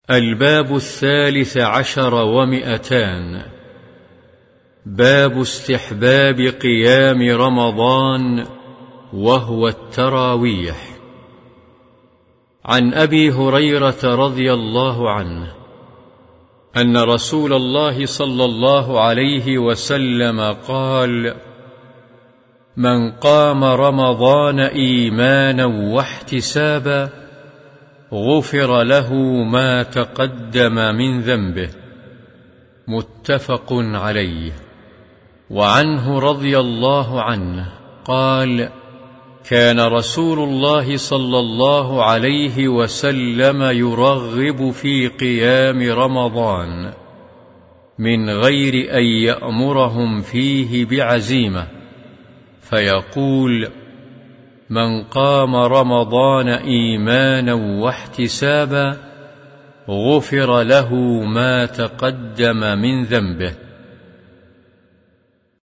الباب 13 باب استحباب قيام رمضان وهو التراويح. عن أبي هريرة رضي الله عنه أن رسول الله صلى الله عليه وسلم قال: من قام رمضان إيمانا واحتسابا غفر له ما تقدم من ذنبه. متفق عليه. وعنه رضي الله عنه قال: كان رسول الله صلى الله عليه وسلم يرغب في قيام رمضان من غير أن يأمرهم فيه بعزيمة، فيقول: من قام رمضان إيمانا واحتسابا غفر له ما تقدم من ذنبه.